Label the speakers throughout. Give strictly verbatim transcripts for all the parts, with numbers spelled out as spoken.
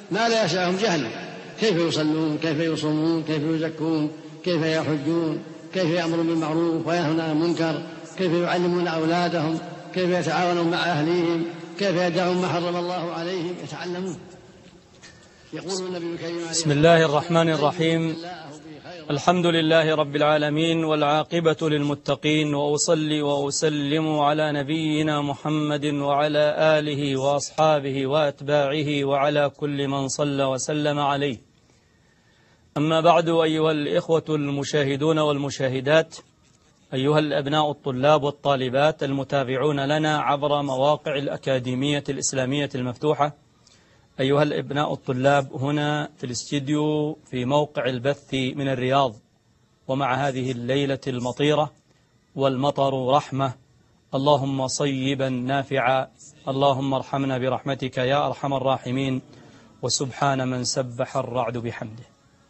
Speaker 1: ما لا يسعهم جهل، كيف يصلون، كيف يصومون، كيف يزكون، كيف يحجون، كيف يأمرون بالمعروف وينهون عن المنكر، كيف يعلمون أولادهم، كيف يتعاونون مع أهليهم، كيف يدعون ما حرم الله عليهم، يتعلمون. يقول النبي الكريم
Speaker 2: بسم الله الرحمن الرحيم. الحمد لله رب العالمين، والعاقبة للمتقين، وأصلي وأسلم على نبينا محمد وعلى آله وأصحابه وأتباعه وعلى كل من صلى وسلم عليه. أما بعد، أيها الإخوة المشاهدون والمشاهدات، أيها الأبناء الطلاب والطالبات المتابعون لنا عبر مواقع الأكاديمية الإسلامية المفتوحة، أيها الأبناء الطلاب هنا في الاستديو في موقع البث من الرياض، ومع هذه الليلة المطيرة والمطر رحمة، اللهم صيبا نافعا، اللهم ارحمنا برحمتك يا أرحم الراحمين، وسبحان من سبح الرعد بحمده.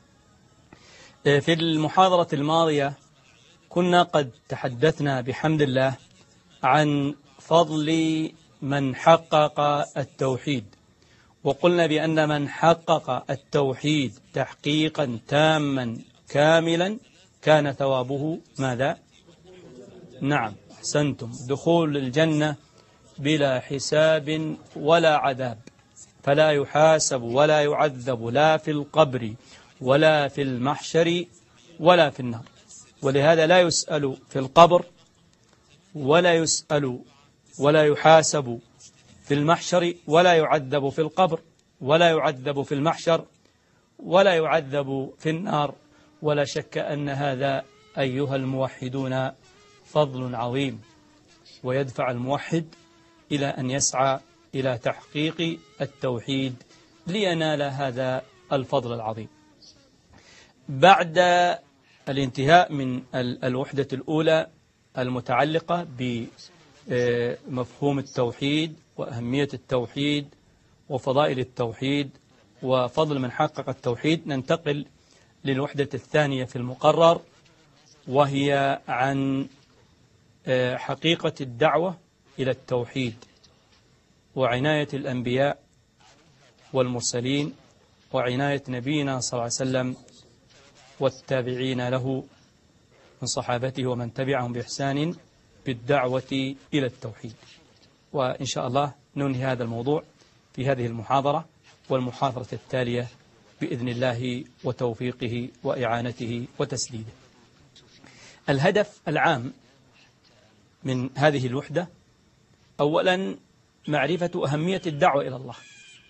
Speaker 2: في المحاضرة الماضية كنا قد تحدثنا بحمد الله عن فضل من حقق التوحيد، وقلنا بأن من حقق التوحيد تحقيقا تاما كاملا كان ثوابه ماذا؟ نعم، أحسنتم، دخول الجنة بلا حساب ولا عذاب، فلا يحاسب ولا يعذب لا في القبر ولا في المحشر ولا في النار. ولهذا لا يسأل في القبر ولا يسأل ولا يحاسب في المحشر، ولا يعذب في القبر ولا يعذب في المحشر ولا يعذب في النار. ولا شك أن هذا أيها الموحدون فضل عظيم، ويدفع الموحد إلى أن يسعى إلى تحقيق التوحيد لينال هذا الفضل العظيم. بعد الانتهاء من الوحدة الأولى المتعلقة بمفهوم التوحيد وأهمية التوحيد وفضائل التوحيد وفضل من حقق التوحيد، ننتقل للوحدة الثانية في المقرر، وهي عن حقيقة الدعوة إلى التوحيد وعناية الأنبياء والمرسلين وعناية نبينا صلى الله عليه وسلم والتابعين له من صحابته ومن تبعهم بإحسان بالدعوة إلى التوحيد. وإن شاء الله ننهي هذا الموضوع في هذه المحاضرة والمحاضرة التالية بإذن الله وتوفيقه وإعانته وتسديده. الهدف العام من هذه الوحدة أولا معرفة أهمية الدعوة إلى الله،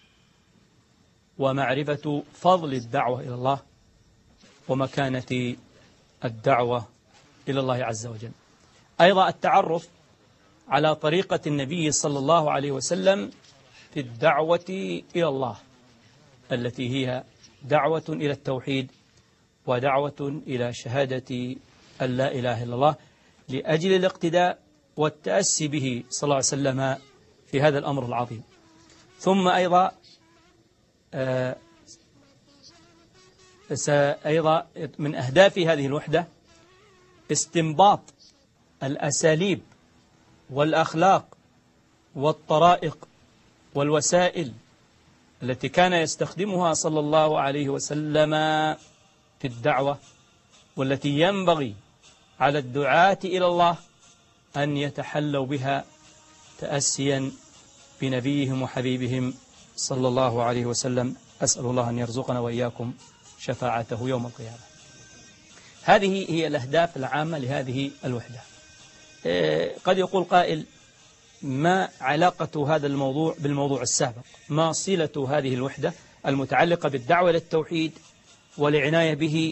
Speaker 2: ومعرفة فضل الدعوة إلى الله، ومكانة الدعوة إلى الله عز وجل. أيضا التعرف على طريقة النبي صلى الله عليه وسلم في الدعوة إلى الله، التي هي دعوة إلى التوحيد ودعوة إلى شهادة أن لا إله إلا الله، لأجل الاقتداء والتأسي به صلى الله عليه وسلم في هذا الأمر العظيم. ثم أيضا آه أيضا من أهداف هذه الوحدة استنباط الأساليب والأخلاق والطرائق والوسائل التي كان يستخدمها صلى الله عليه وسلم في الدعوة، والتي ينبغي على الدعاة إلى الله أن يتحلوا بها تأسيا بنبيهم وحبيبهم صلى الله عليه وسلم. أسأل الله أن يرزقنا وإياكم شفاعته يوم القيامة. هذه هي الأهداف العامة لهذه الوحدة. قد يقول قائل: ما علاقة هذا الموضوع بالموضوع السابق؟ ما صلة هذه الوحدة المتعلقة بالدعوة للتوحيد والعناية به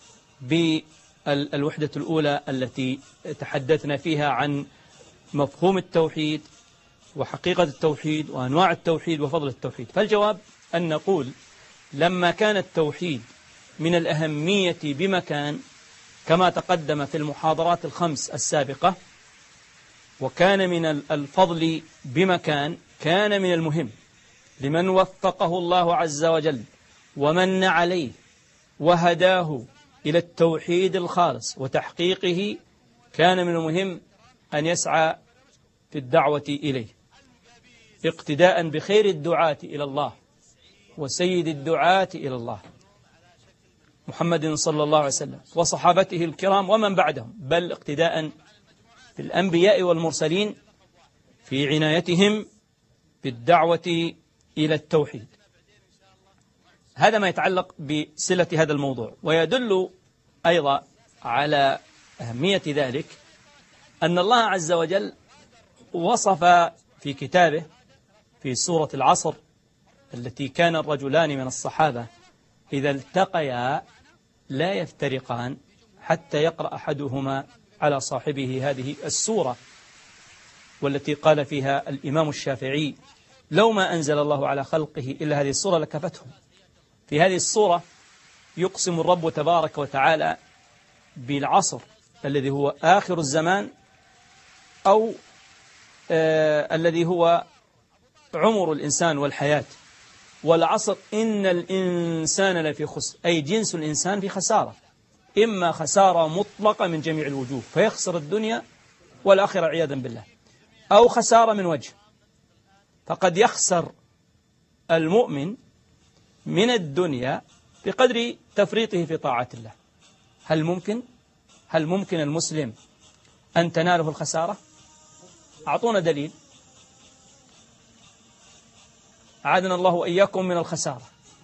Speaker 2: بالوحدة الأولى التي تحدثنا فيها عن مفهوم التوحيد وحقيقة التوحيد وأنواع التوحيد وفضل التوحيد؟ فالجواب أن نقول: لما كان التوحيد من الأهمية بمكان كما تقدم في المحاضرات الخمس السابقة، وكان من الفضل بمكان، كان من المهم لمن وفقه الله عز وجل ومن عليه وهداه إلى التوحيد الخالص وتحقيقه، كان من المهم أن يسعى في الدعوة إليه اقتداء بخير الدعاة إلى الله وسيد الدعاة إلى الله محمد صلى الله عليه وسلم وصحابته الكرام ومن بعدهم، بل اقتداء بالأنبياء والمرسلين في عنايتهم بالدعوة إلى التوحيد. هذا ما يتعلق بصلة هذا الموضوع. ويدل أيضا على أهمية ذلك أن الله عز وجل وصف في كتابه في سورة العصر التي كان الرجلان من الصحابة إذا التقيا لا يفترقان حتى يقرأ أحدهما على صاحبه هذه السورة، والتي قال فيها الإمام الشافعي لو ما أنزل الله على خلقه إلا هذه السورة لكفتهم. في هذه السورة يقسم الرب تبارك وتعالى بالعصر الذي هو آخر الزمان، أو آه الذي هو عمر الإنسان والحياة. والعصر إن الإنسان لفي خسر، أي جنس الإنسان في خسارة، إما خسارة مطلقة من جميع الوجوه فيخسر الدنيا والآخرة عياذا بالله، أو خسارة من وجه. فقد يخسر المؤمن من الدنيا بقدر تفريطه في طاعة الله. هل ممكن هل ممكن المسلم أن تناله الخسارة؟ أعطونا دليل. أعاذنا الله وإياكم من الخسارة.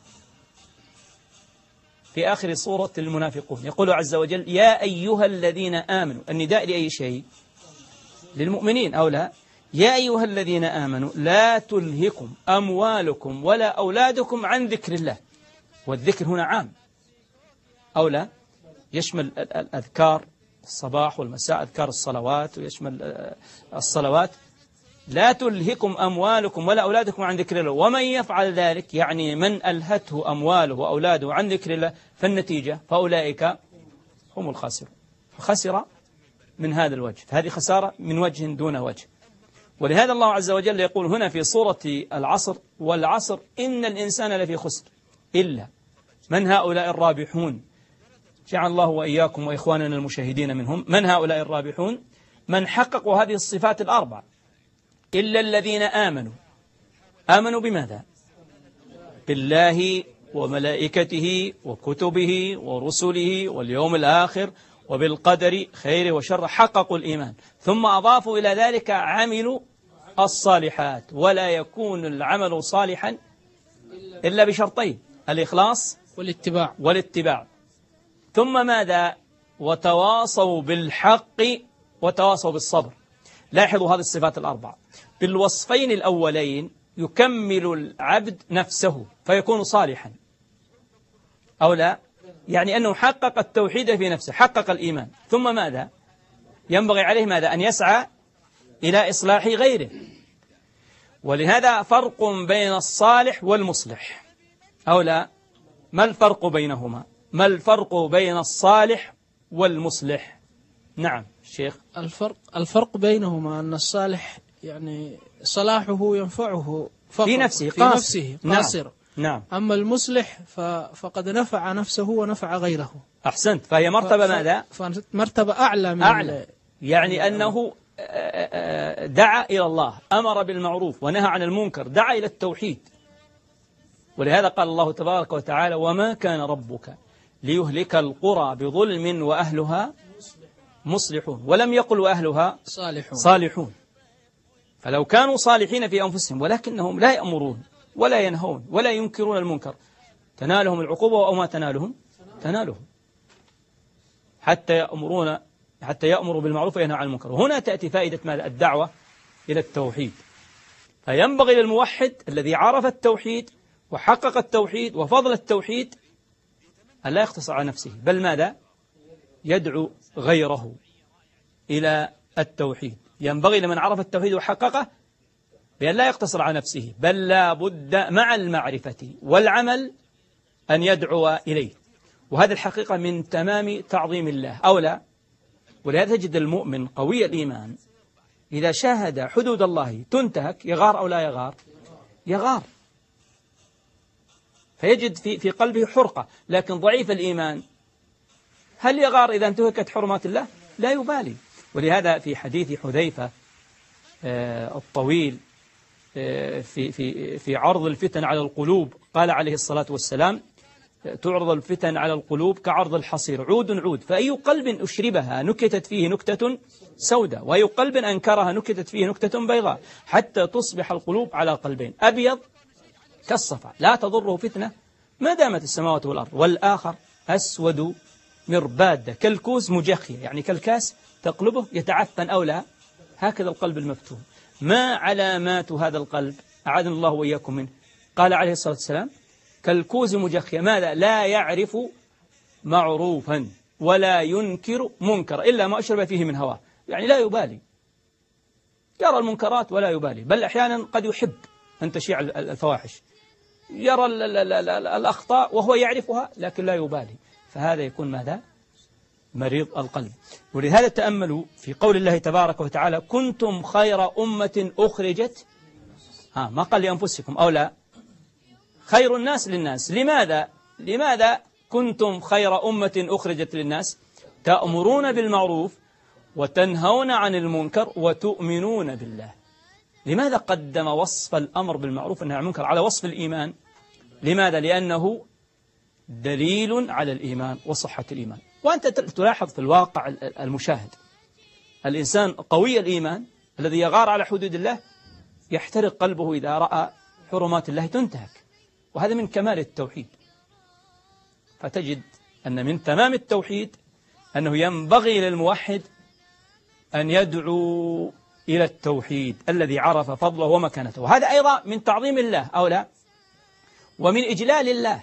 Speaker 2: في آخر سورة المنافقون يقول عز وجل يا أيها الذين آمنوا، النداء لأي شيء؟ للمؤمنين أو لا؟ يا أيها الذين آمنوا لا تلهكم أموالكم ولا أولادكم عن ذكر الله. والذكر هنا عام أو لا؟ يشمل الأذكار الصباح والمساء، أذكار الصلوات، ويشمل الصلوات. لا تلهكم أموالكم ولا أولادكم عن ذكر الله ومن يفعل ذلك، يعني من ألهته أمواله وأولاده عن ذكر الله فالنتيجة فأولئك هم الخاسرون. خسر من هذا الوجه، فهذه خسارة من وجه دون وجه. ولهذا الله عز وجل يقول هنا في سورة العصر والعصر إن الإنسان لفي خسر إلا من هؤلاء الرابحون. جعل الله وإياكم وإخواننا المشاهدين منهم. من هؤلاء الرابحون؟ من حققوا هذه الصفات الأربع. إلا الذين آمنوا. آمنوا بماذا؟ بالله وملائكته وكتبه ورسله واليوم الآخر وبالقدر خيره وشره، حققوا الإيمان. ثم أضافوا إلى ذلك عملوا الصالحات. ولا يكون العمل صالحا إلا بشرطين: الإخلاص
Speaker 3: والاتباع
Speaker 2: والاتباع. ثم ماذا؟ وتواصوا بالحق وتواصوا بالصبر. لاحظوا هذه الصفات الأربع. بالوصفين الأولين يكمل العبد نفسه فيكون صالحا أو لا؟ يعني أنه حقق التوحيد في نفسه، حقق الإيمان. ثم ماذا؟ ينبغي عليه ماذا؟ أن يسعى إلى إصلاح غيره. ولهذا فرق بين الصالح والمصلح أو لا؟ ما الفرق بينهما؟ ما الفرق بين الصالح والمصلح؟ نعم الشيخ.
Speaker 3: الفرق الفرق بينهما أن الصالح يعني صلاحه ينفعه فقط
Speaker 2: في نفسه
Speaker 3: في قاصر. نفسه قاصر.
Speaker 2: نعم. نعم.
Speaker 3: أما المصلح فقد نفع نفسه ونفع غيره.
Speaker 2: أحسنت. فهي مرتبة ف... ماذا؟
Speaker 3: مرتبة أعلى من
Speaker 2: أعلى. يعني أنه دعا إلى الله، أمر بالمعروف ونهى عن المنكر، دعا إلى التوحيد. ولهذا قال الله تبارك وتعالى وما كان ربك ليهلك القرى بظلم وأهلها مصلحون، ولم يقل وأهلها
Speaker 3: صالحون.
Speaker 2: صالحون. فلو كانوا صالحين في أنفسهم ولكنهم لا يأمرون ولا ينهون ولا ينكرون المنكر تنالهم العقوبة، أو ما تنالهم تنالهم حتى يأمرون حتى يأمروا بالمعروف وينهوا عن المنكر. وهنا تأتي فائدة ماذا؟ الدعوة إلى التوحيد. فينبغي للموحد الذي عرف التوحيد وحقق التوحيد وفضل التوحيد أن لا يقتصر على نفسه، بل ماذا؟ يدعو غيره إلى التوحيد. ينبغي لمن عرف التوحيد وحققه بأن لا يقتصر على نفسه، بل لا بد مع المعرفة والعمل أن يدعو إليه. وهذا الحقيقة من تمام تعظيم الله أو لا؟ ولهذا تجد المؤمن قوي الإيمان إذا شاهد حدود الله تنتهك يغار أو لا يغار؟ يغار، فيجد في في قلبه حرقة. لكن ضعيف الإيمان هل يغار إذا انتهكت حرمات الله؟ لا يبالي. ولهذا في حديث حذيفة الطويل في في في عرض الفتن على القلوب قال عليه الصلاة والسلام: تعرض الفتن على القلوب كعرض الحصير، عود عود، فأي قلب أشربها نكتت فيه نكتة سوداء، وأي قلب أنكرها نكتت فيه نكتة بيضاء، حتى تصبح القلوب على قلبين: أبيض كالصفا لا تضره فتنة ما دامت السماوات والأرض، والآخر أسود مربادة كالكوز مجخية، يعني كالكاس تقلبه يتعفن أو لا. هكذا القلب المفتون. ما علامات هذا القلب؟ أعاذنا الله وإياكم منه. قال عليه الصلاة والسلام: كالكوز مجخية، ماذا؟ لا يعرف معروفا ولا ينكر منكر إلا ما أشرب فيه من هواه، يعني لا يبالي، يرى المنكرات ولا يبالي، بل أحيانا قد يحب أن تشيع الفواحش، يرى الأخطاء وهو يعرفها لكن لا يبالي، فهذا يكون ماذا؟ مريض القلب. ولهذا تأملوا في قول الله تبارك وتعالى: كنتم خير أمة أخرجت، ها ما قال لأنفسكم أو لا، خير الناس للناس. لماذا؟ لماذا كنتم خير أمة أخرجت للناس؟ تأمرون بالمعروف وتنهون عن المنكر وتؤمنون بالله. لماذا قدم وصف الأمر بالمعروف والنهي عن المنكر على وصف الإيمان؟ لماذا؟ لأنه دليل على الإيمان وصحة الإيمان. وأنت تلاحظ في الواقع المشاهد الإنسان قوي الإيمان الذي يغار على حدود الله يحترق قلبه إذا رأى حرمات الله تنتهك، وهذا من كمال التوحيد. فتجد أن من تمام التوحيد أنه ينبغي للموحد أن يدعو إلى التوحيد الذي عرف فضله ومكانته، وهذا أيضا من تعظيم الله أو لا، ومن إجلال الله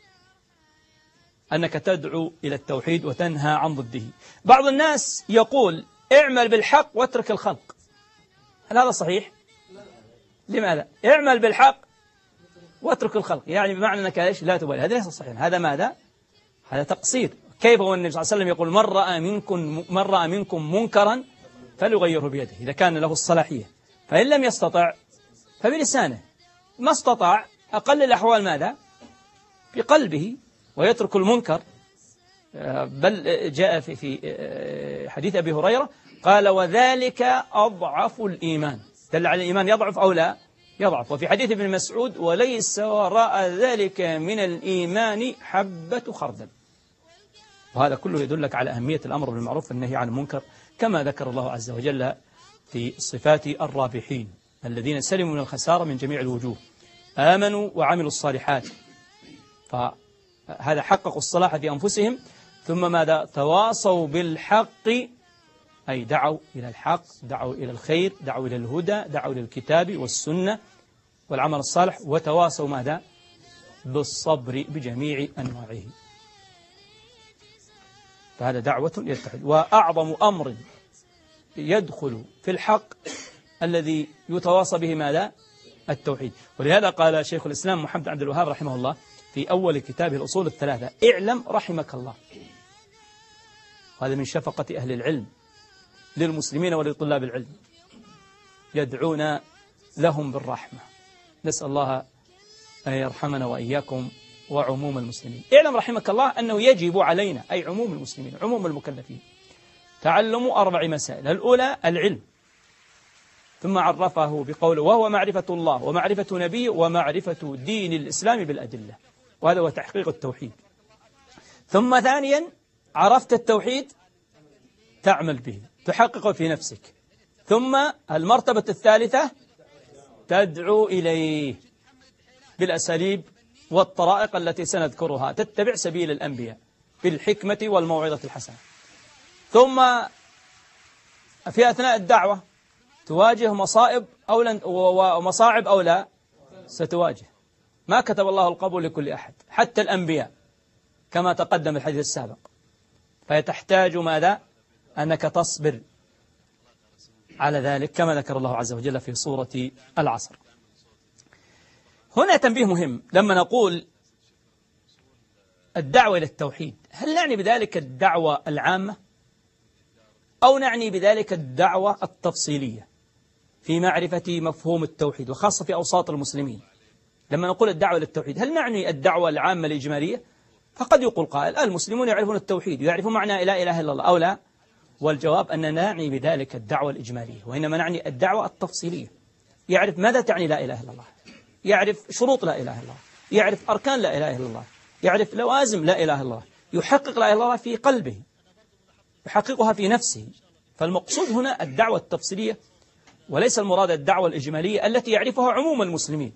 Speaker 2: أنك تدعو إلى التوحيد وتنهى عن ضده. بعض الناس يقول: اعمل بالحق واترك الخلق. هل هذا صحيح؟ لماذا؟ اعمل بالحق واترك الخلق، يعني بمعنى أنك إيش؟ لا تبالي. هذا ليس صحيح، هذا ماذا؟ هذا تقصير. كيف هو النبي صلى الله عليه وسلم يقول: من رأى منكم, من رأى منكم منكرا فليغيره بيده إذا كان له الصلاحية، فإن لم يستطع فبلسانه، ما استطاع أقل الأحوال ماذا؟ بقلبه، ويترك المنكر. بل جاء في في حديث أبي هريرة قال: وذلك أضعف الإيمان. دل على الإيمان يضعف أو لا؟ يضعف. وفي حديث ابن مسعود: وليس وراء ذلك من الإيمان حبة خردل. وهذا كله يدلك على أهمية الأمر بالمعروف والنهي عن المنكر، كما ذكر الله عز وجل في صفات الرابحين الذين سلموا من الخسارة من جميع الوجوه: آمنوا وعملوا الصالحات، فهذا حققوا الصلاح في أنفسهم، ثم ماذا؟ تواصوا بالحق، أي دعوا إلى الحق، دعوا إلى الخير، دعوا إلى الهدى، دعوا إلى الكتاب والسنة والعمل الصالح، وتواصوا ماذا؟ بالصبر بجميع أنواعه. فهذا دعوة إلى التوحيد. وأعظم أمر يدخل في الحق الذي يتواصى به ماذا؟ التوحيد. ولهذا قال شيخ الإسلام محمد عبد الوهاب رحمه الله في أول كتابه الأصول الثلاثة: اعلم رحمك الله. وهذا من شفقة أهل العلم للمسلمين ولطلاب العلم، يدعون لهم بالرحمة. نسأل الله أن يرحمنا وإياكم وعموم المسلمين. اعلم رحمك الله أنه يجب علينا، أي عموم المسلمين، عموم المكلفين، تعلم أربع مسائل. الأولى العلم، ثم عرفه بقوله: وهو معرفة الله ومعرفة نبيه ومعرفة دين الإسلام بالأدلة، وهذا هو تحقيق التوحيد. ثم ثانيا عرفت التوحيد تعمل به، تحققه في نفسك. ثم المرتبة الثالثة تدعو إليه بالأساليب والطرائق التي سنذكرها، تتبع سبيل الأنبياء بالحكمة والموعظة الحسنة. ثم في أثناء الدعوة تواجه مصائب أو لن ومصاعب أو لا، ستواجه. ما كتب الله القبول لكل أحد، حتى الأنبياء كما تقدم الحديث السابق. فيتحتاج ماذا؟ أنك تصبر على ذلك، كما ذكر الله عز وجل في سورة العصر. هنا تنبيه مهم، لما نقول الدعوة إلى التوحيد، هل نعني بذلك الدعوة العامة أو نعني بذلك الدعوة التفصيلية في معرفة مفهوم التوحيد، وخاصة في أوساط المسلمين؟ لما نقول الدعوة إلى التوحيد، هل نعني الدعوة العامة الإجمالية؟ فقد يقول قائل: المسلمون يعرفون التوحيد، يعرفون معنى لا إله إلا الله، أو لا؟ والجواب أننا نعني بذلك الدعوة الإجمالية، وإنما نعني الدعوة التفصيلية. يعرف ماذا تعني لا إله إلا الله، يعرف شروط لا إله إلا الله، يعرف أركان لا إله إلا الله، يعرف لوازم لا إله إلا الله، يحقق لا إله إلا الله في قلبه، يحققها في نفسه. فالمقصود هنا الدعوة التفصيلية، وليس المراد الدعوة الإجمالية التي يعرفها عموم المسلمين،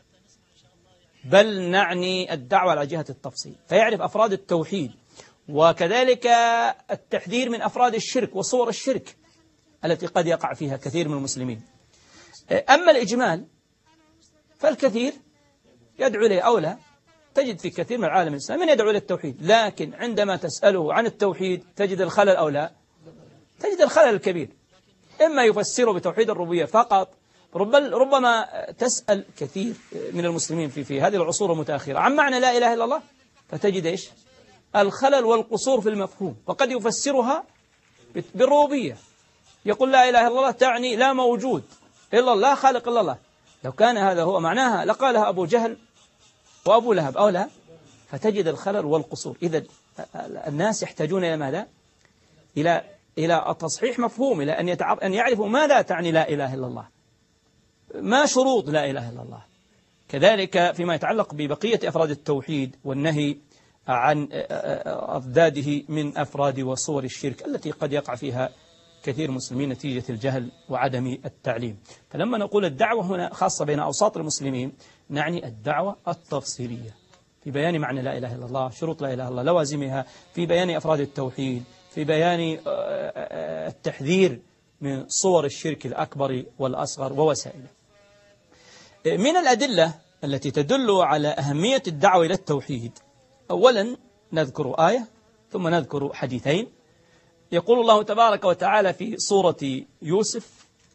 Speaker 2: بل نعني الدعوة على جهة التفصيل، فيعرف أفراد التوحيد، وكذلك التحذير من أفراد الشرك وصور الشرك التي قد يقع فيها كثير من المسلمين. أما الإجمال فالكثير يدعو إليه، أو لا تجد في كثير من العالم الإسلامي من يدعو إلى التوحيد، لكن عندما تسأله عن التوحيد تجد الخلل أو لا، تجد الخلل الكبير. إما يفسره بتوحيد الربوبية فقط، ربما تسأل كثير من المسلمين في في هذه العصور المتأخرة عن معنى لا إله إلا الله، فتجد إيش الخلل والقصور في المفهوم، وقد يفسرها بالربوبية، يقول لا إله إلا الله تعني لا موجود إلا الله، خالق إلا الله. لو كان هذا هو معناها لقالها أبو جهل وأبو لهب أو لا، فتجد الخلل والقصور. إذا الناس يحتاجون إلى ماذا؟ إلى إلى تصحيح مفهوم، إلى أن يتعرف أن يعرفوا ماذا تعني لا إله إلا الله، ما شروط لا إله إلا الله. كذلك فيما يتعلق ببقية أفراد التوحيد والنهي عن أضداده من أفراد وصور الشرك التي قد يقع فيها كثير مسلمين نتيجة الجهل وعدم التعليم. فلما نقول الدعوة هنا خاصة بين أوساط المسلمين، نعني الدعوة التفصيلية في بيان معنى لا إله إلا الله، شروط لا إله إلا الله، لوازمها، في بيان أفراد التوحيد، في بيان التحذير من صور الشرك الأكبر والأصغر ووسائله. من الأدلة التي تدل على أهمية الدعوة إلى التوحيد، أولا نذكر آية ثم نذكر حديثين. يقول الله تبارك وتعالى في سورة يوسف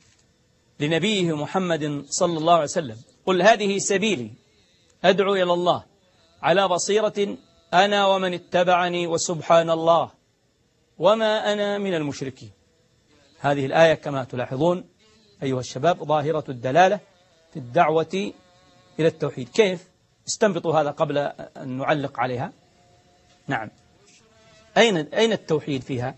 Speaker 2: لنبيه محمد صلى الله عليه وسلم: قل هذه سبيلي أدعو إلى الله على بصيرة أنا ومن اتبعني وسبحان الله وما أنا من المشركين. هذه الآية كما تلاحظون أيها الشباب ظاهرة الدلالة في الدعوة إلى التوحيد. كيف؟ استنبطوا هذا قبل أن نعلق عليها. نعم، أين أين التوحيد فيها؟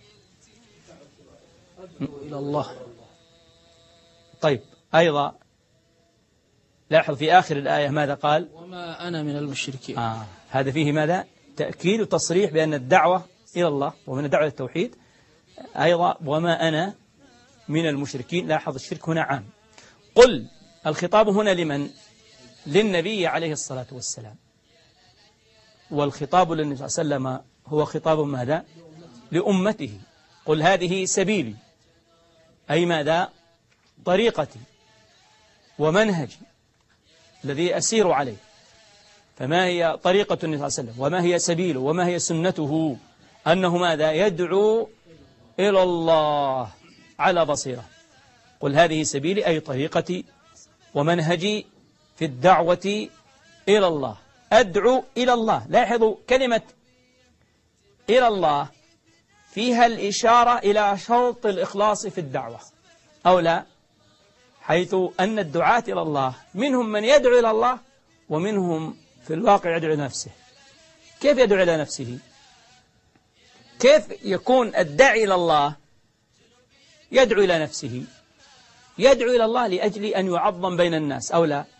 Speaker 3: إلى الله.
Speaker 2: طيب، أيضا لاحظ في آخر الآية ماذا قال؟
Speaker 3: وما أنا من المشركين.
Speaker 2: آه. هذا فيه ماذا؟ تأكيد وتصريح بأن الدعوة إلى الله ومن الدعوة إلى التوحيد أيضا وما أنا من المشركين. لاحظ الشرك هنا عام. قل، الخطاب هنا لمن؟ للنبي عليه الصلاة والسلام، والخطاب للنبي صلى الله عليه وسلم هو خطاب ماذا؟ لأمته. قل هذه سبيلي، أي ماذا؟ طريقتي ومنهجي الذي أسير عليه. فما هي طريقة النبي صلى الله عليه وسلم وما هي سبيله وما هي سنته؟ أنه ماذا؟ يدعو إلى الله على بصيرة. قل هذه سبيلي أي طريقتي ومنهجي في الدعوة إلى الله، أدعو إلى الله. لاحظوا كلمة إلى الله فيها الإشارة إلى شرط الإخلاص في الدعوة أو لا، حيث أن الدعاة إلى الله منهم من يدعو إلى الله ومنهم في الواقع يدعو إلى نفسه. كيف يدعو إلى نفسه؟ كيف يكون الداعي إلى الله يدعو إلى نفسه؟ يدعو إلى الله لأجل أن يعظم بين الناس أو لا،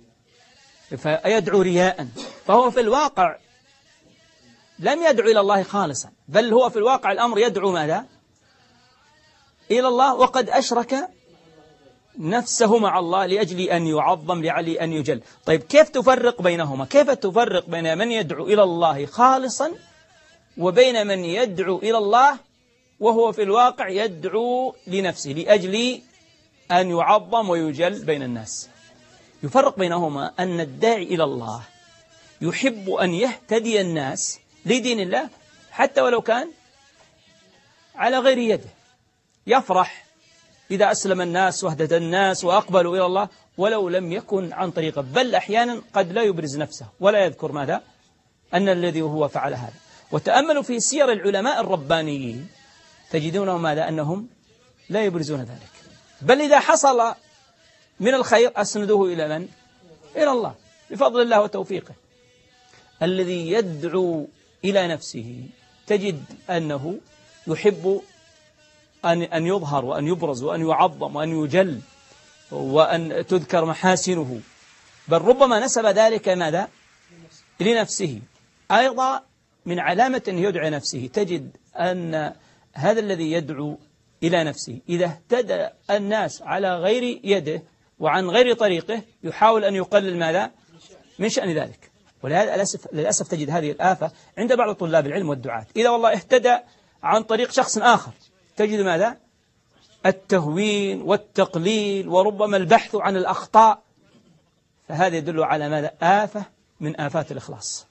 Speaker 2: فيدعو رياء، فهو في الواقع لم يدعو إلى الله خالصا، بل هو في الواقع الأمر يدعو ماذا؟ إلى الله، وقد أشرك نفسه مع الله لأجل أن يعظم لعلي أن يجل. طيب كيف تفرق بينهما؟ كيف تفرق بين من يدعو إلى الله خالصا وبين من يدعو إلى الله وهو في الواقع يدعو لنفسه لأجل أن يعظم ويجل بين الناس؟ يفرق بينهما أن الداعي إلى الله يحب أن يهتدي الناس لدين الله حتى ولو كان على غير يده، يفرح إذا أسلم الناس واهتدى الناس وأقبلوا إلى الله ولو لم يكن عن طريقه، بل أحيانا قد لا يبرز نفسه ولا يذكر ماذا؟ أن الذي هو فعل هذا. وتأملوا في سير العلماء الربانيين تجدونهم ماذا؟ أنهم لا يبرزون ذلك، بل إذا حصل من الخير أسندوه إلى من؟ إلى الله بفضل الله وتوفيقه. الذي يدعو إلى نفسه تجد أنه يحب أن أن يظهر وأن يبرز وأن يعظم وأن يجل وأن تذكر محاسنه، بل ربما نسب ذلك ماذا؟ لنفسه. أيضا من علامة أن يدعو نفسه تجد أن هذا الذي يدعو إلى نفسه إذا اهتدى الناس على غير يده وعن غير طريقه يحاول أن يقلل ماذا؟ من شأن ذلك. ولهذا للأسف تجد هذه الآفة عند بعض طلاب العلم والدعاة، إذا والله اهتدى عن طريق شخص آخر تجد ماذا؟ التهوين والتقليل وربما البحث عن الأخطاء، فهذا يدل على ماذا؟ آفة من آفات الإخلاص.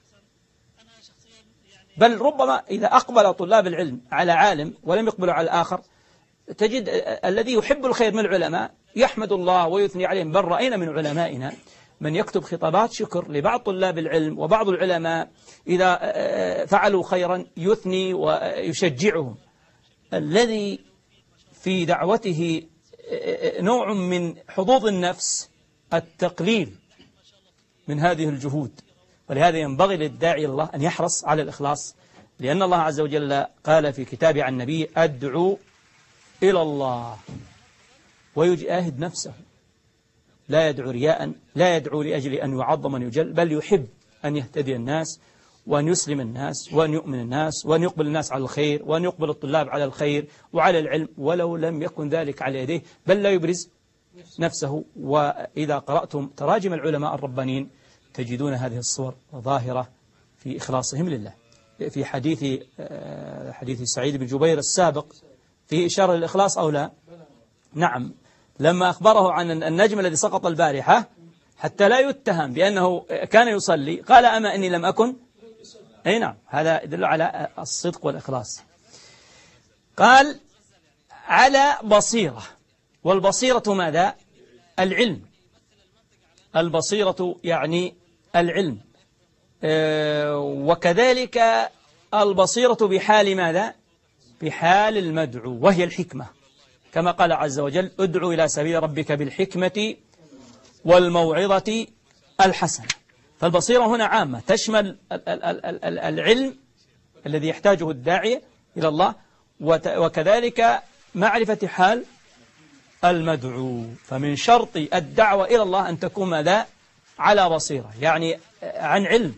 Speaker 2: بل ربما إذا أقبل طلاب العلم على عالم ولم يقبلوا على الآخر تجد الذي يحب الخير من العلماء يحمد الله ويثني عليهم. بل رأينا من علمائنا من يكتب خطابات شكر لبعض طلاب العلم وبعض العلماء إذا فعلوا خيرا يثني ويشجعهم. الذي في دعوته نوع من حظوظ النفس التقليل من هذه الجهود. ولهذا ينبغي للداعي الله أن يحرص على الإخلاص، لأن الله عز وجل قال في كتابه عن النبي أدعو إلى الله ويجاهد نفسه، لا يدعو رياء، لا يدعو لأجل أن يعظم من يجل، بل يحب أن يهتدي الناس وأن يسلم الناس وأن يؤمن الناس وأن يقبل الناس على الخير وأن يقبل الطلاب على الخير وعلى العلم، ولو لم يكن ذلك على يديه، بل لا يبرز نفسه. وإذا قرأتم تراجم العلماء الربانيين تجدون هذه الصور ظاهرة في إخلاصهم لله. في حديث حديث سعيد بن جبير السابق فيه إشارة للإخلاص أو لا؟ نعم، لما أخبره عن النجم الذي سقط البارحة حتى لا يتهم بأنه كان يصلي قال أما إني لم أكن. أي نعم، هذا يدل على الصدق والإخلاص. قال على بصيرة، والبصيرة ماذا؟ العلم. البصيرة يعني العلم، وكذلك البصيرة بحال ماذا؟ بحال المدعو، وهي الحكمة، كما قال عز وجل ادعو إلى سبيل ربك بالحكمة والموعظة الحسنة. فالبصيرة هنا عامة تشمل العلم الذي يحتاجه الداعية إلى الله، وكذلك معرفة حال المدعو. فمن شرط الدعوة إلى الله أن تكون ماذا؟ على بصيرة، يعني عن علم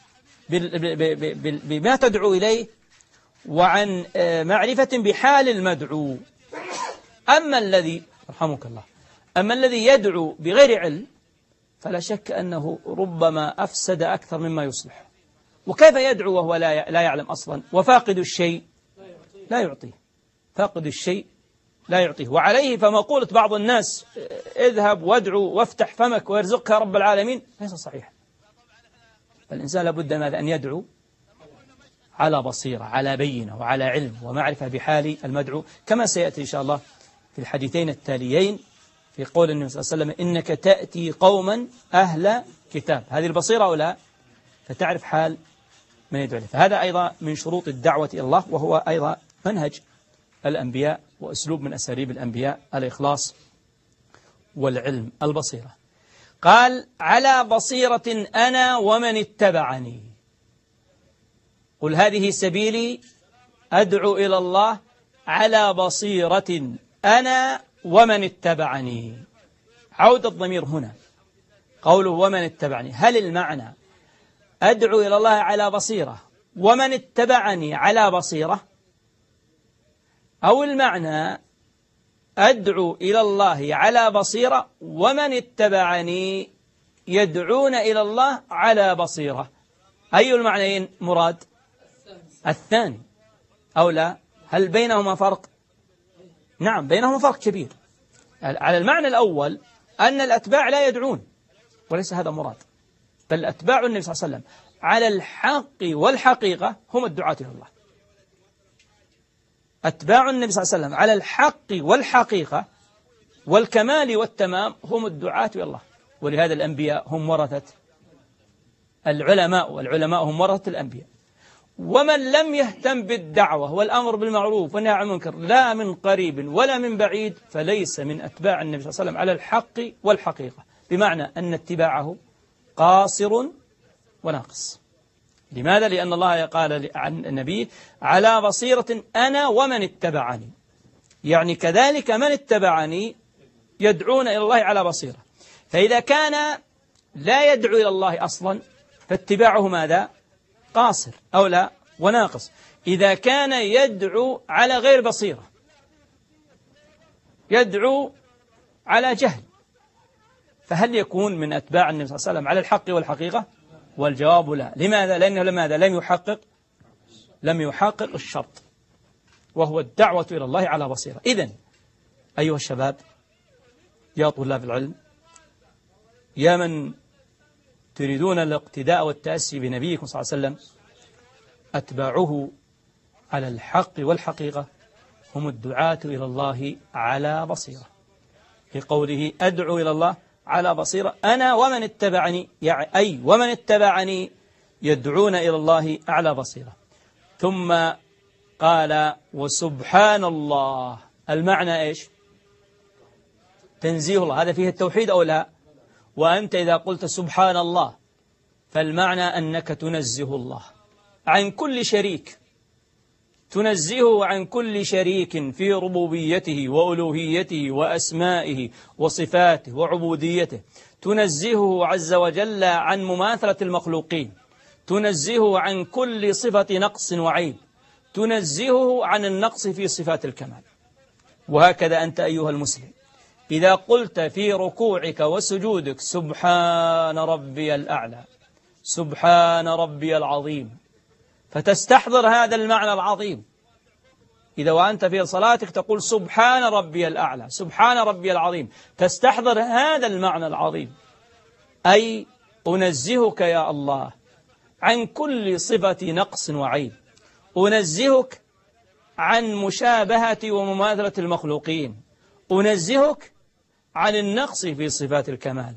Speaker 2: بما تدعو إليه وعن معرفة بحال المدعو. أما الذي رحمك الله أما الذي يدعو بغير علم فلا شك أنه ربما أفسد أكثر مما يصلح. وكيف يدعو وهو لا يعلم أصلا؟ وفاقد الشيء لا يعطيه، فاقد الشيء لا يعطيه. وعليه فمقولة بعض الناس اذهب وادعو وافتح فمك ويرزقك رب العالمين ليس صحيح. فالإنسان لابد ماذا؟ أن يدعو على بصيرة، على بينة وعلى علم ومعرفة بحال المدعو، كما سيأتي إن شاء الله في الحديثين التاليين في قول النبي صلى الله عليه وسلم إنك تأتي قوما أهل كتاب. هذه البصيرة أو لا؟ فتعرف حال من يدعو له. فهذا أيضا من شروط الدعوة إلى الله، وهو أيضا منهج الأنبياء وأسلوب من أساليب الأنبياء، الإخلاص والعلم، البصيرة. قال على بصيرة أنا ومن اتبعني، قل هذه سبيلي أدعو إلى الله على بصيرة أنا ومن اتبعني. عود الضمير هنا، قوله ومن اتبعني، هل المعنى أدعو إلى الله على بصيرة ومن اتبعني على بصيرة، أو المعنى أدعو إلى الله على بصيرة ومن اتبعني يدعون إلى الله على بصيرة؟ أي المعنيين مراد؟ الثاني أو لا؟ هل بينهما فرق؟ نعم بينهما فرق كبير. على المعنى الأول أن الأتباع لا يدعون، وليس هذا مراد، بل أتباع النبي صلى الله عليه وسلم على الحق والحقيقة هم الدعاة إلى الله. أتباع النبي صلى الله عليه وسلم على الحق والحقيقة والكمال والتمام هم الدعاة إلى الله. ولهذا الأنبياء هم ورثة العلماء، والعلماء هم ورثة الأنبياء. ومن لم يهتم بالدعوة والأمر بالمعروف والنهي عن المنكر لا من قريب ولا من بعيد فليس من أتباع النبي صلى الله عليه وسلم على الحق والحقيقة، بمعنى أن اتباعه قاصر وناقص. لماذا؟ لأن الله قال عن النبي على بصيرة أنا ومن اتبعني، يعني كذلك من اتبعني يدعون إلى الله على بصيرة. فإذا كان لا يدعو إلى الله أصلا فاتباعه ماذا؟ قاصر أو لا وناقص. إذا كان يدعو على غير بصيرة، يدعو على جهل، فهل يكون من أتباع النبي صلى الله عليه وسلم على الحق والحقيقة؟ والجواب لا. لماذا؟ لأنه لماذا؟ لم يحقق لم يحقق الشرط، وهو الدعوة إلى الله على بصيرة. إذن أيها الشباب، يا طلاب العلم، يا من تريدون الاقتداء والتأسي بنبيكم صلى الله عليه وسلم، أتباعه على الحق والحقيقة هم الدعاة إلى الله على بصيرة، في قوله أدعو إلى الله على بصيرة أنا ومن اتبعني، يعني أي ومن اتبعني يدعون إلى الله على بصيرة. ثم قال وسبحان الله، المعنى إيش؟ تنزيه الله، هذا فيه التوحيد أو لا؟ وأنت إذا قلت سبحان الله فالمعنى أنك تنزه الله عن كل شريك، تنزهه عن كل شريك في ربوبيته وألوهيته وأسمائه وصفاته وعبوديته، تنزهه عز وجل عن مماثلة المخلوقين، تنزهه عن كل صفة نقص وعيب، تنزهه عن النقص في صفات الكمال. وهكذا أنت أيها المسلم إذا قلت في ركوعك وسجودك سبحان ربي الأعلى، سبحان ربي العظيم، فتستحضر هذا المعنى العظيم. إذا وأنت في صلاتك تقول سبحان ربي الأعلى، سبحان ربي العظيم، تستحضر هذا المعنى العظيم، أي أنزهك يا الله عن كل صفة نقص وعيب، أنزهك عن مشابهة ومماثلة المخلوقين، أنزهك عن النقص في صفات الكمال،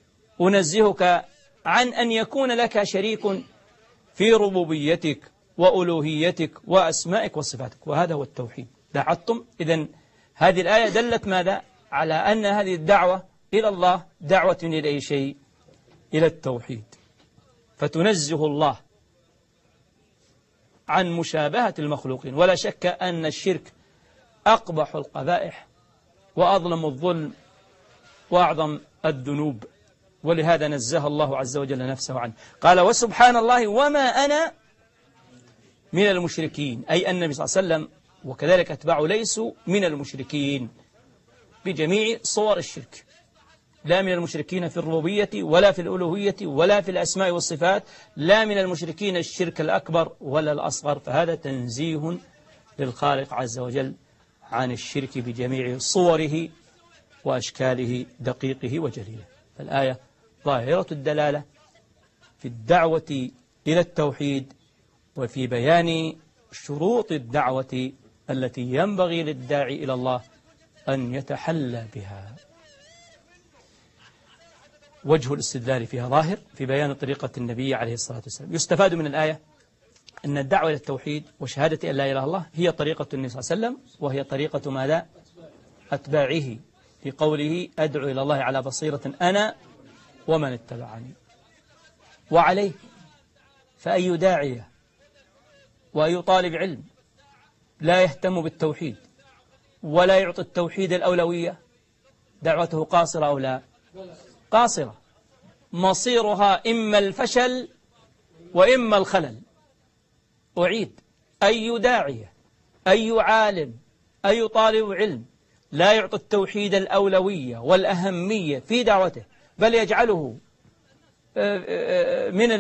Speaker 2: أنزهك عن أن يكون لك شريك في ربوبيتك وألوهيتك وأسمائك وصفاتك، وهذا هو التوحيد. لاحظتم؟ إذن هذه الآية دلت ماذا؟ على أن هذه الدعوة إلى الله دعوة إلى أي شيء؟ إلى التوحيد. فتنزه الله عن مشابهة المخلوقين. ولا شك أن الشرك أقبح القبائح وأظلم الظلم وأعظم الذنوب، ولهذا نزه الله عز وجل نفسه عنه. قال وسبحان الله وما أنا من المشركين، أي النبي صلى الله عليه وسلم وكذلك أتباعه ليسوا من المشركين بجميع صور الشرك، لا من المشركين في الربوبية ولا في الألوهية ولا في الأسماء والصفات، لا من المشركين الشرك الأكبر ولا الأصغر. فهذا تنزيه للخالق عز وجل عن الشرك بجميع صوره وأشكاله دقيقه وجليله. فالآية ظاهرة الدلالة في الدعوة إلى التوحيد وفي بيان شروط الدعوة التي ينبغي للداعي إلى الله أن يتحلى بها. وجه الاستدلال فيها ظاهر في بيان طريقة النبي عليه الصلاة والسلام. يستفاد من الآية أن الدعوة إلى التوحيد وشهادة أن لا إله إلا الله هي طريقة النبي صلى الله عليه وسلم، وهي طريقة ماذا؟ أتباعه، في قوله أدعو إلى الله على بصيرة أنا ومن اتبعني. وعليه فأي داعية وأي طالب علم لا يهتم بالتوحيد ولا يعطي التوحيد الأولوية دعوته قاصرة أو لا؟ قاصرة، مصيرها إما الفشل وإما الخلل. أعيد، أي داعية أي عالم أي طالب علم لا يعطي التوحيد الأولوية والأهمية في دعوته، بل يجعله من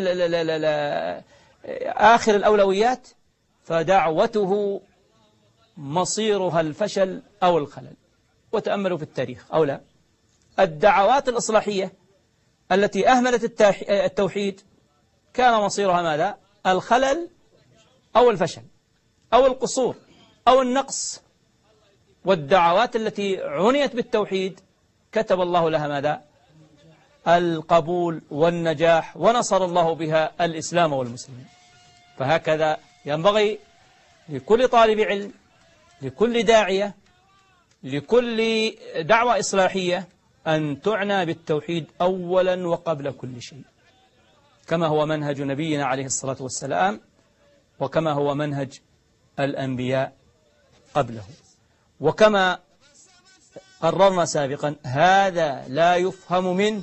Speaker 2: آخر الأولويات، فدعوته مصيرها الفشل أو الخلل. وتأملوا في التاريخ أو لا، الدعوات الإصلاحية التي أهملت التوحيد كان مصيرها ماذا؟ الخلل أو الفشل أو القصور أو النقص. والدعوات التي عنيت بالتوحيد كتب الله لها ماذا؟ القبول والنجاح، ونصر الله بها الإسلام والمسلمين. فهكذا ينبغي لكل طالب علم، لكل داعية، لكل دعوة إصلاحية أن تعنى بالتوحيد أولا وقبل كل شيء، كما هو منهج نبينا عليه الصلاة والسلام، وكما هو منهج الأنبياء قبله، وكما قررنا سابقا هذا لا يفهم من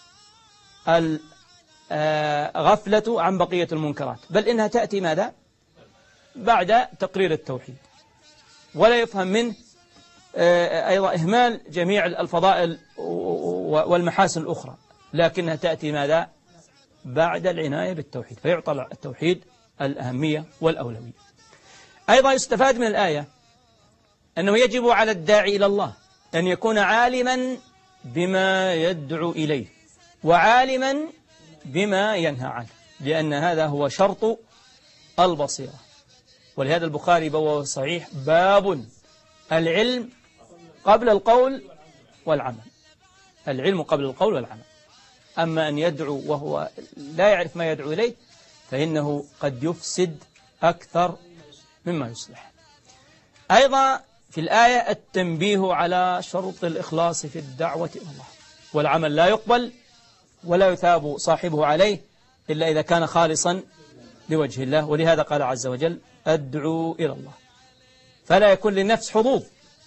Speaker 2: الغفلة عن بقية المنكرات، بل إنها تأتي ماذا؟ بعد تقرير التوحيد. ولا يفهم منه أيضا إهمال جميع الفضائل والمحاسن الأخرى، لكنها تأتي ماذا؟ بعد العناية بالتوحيد، فيعطى التوحيد الأهمية والأولوية. أيضا يستفاد من الآية أنه يجب على الداعي إلى الله أن يكون عالما بما يدعو إليه وعالما بما ينهى عنه، لأن هذا هو شرط البصيرة. ولهذا البخاري بواب صحيح باب العلم قبل القول والعمل، العلم قبل القول والعمل. أما أن يدعو وهو لا يعرف ما يدعو إليه فإنه قد يفسد أكثر مما يصلح. أيضا في الآية التنبيه على شرط الإخلاص في الدعوة إلى الله، والعمل لا يقبل ولا يثاب صاحبه عليه إلا إذا كان خالصا لوجه الله. ولهذا قال عز وجل أدعو إلى الله، فلا يكون للنفس حظوظ،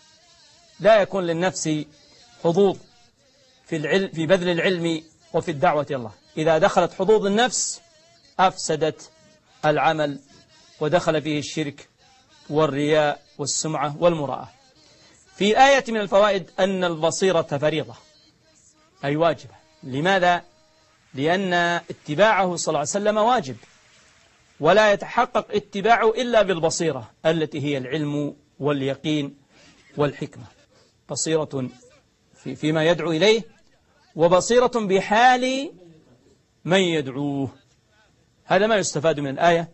Speaker 2: لا يكون للنفس حظوظ في العلم في بذل العلم وفي الدعوة إلى الله. إذا دخلت حظوظ النفس أفسدت العمل ودخل فيه الشرك والرياء والسمعة والمراءة. في آية من الفوائد أن البصيرة فريضة أي واجبة. لماذا؟ لأن اتباعه صلى الله عليه وسلم واجب، ولا يتحقق اتباعه إلا بالبصيرة التي هي العلم واليقين والحكمة. بصيرة في فيما يدعو إليه، وبصيرة بحال من يدعوه. هذا ما يستفاد من الآية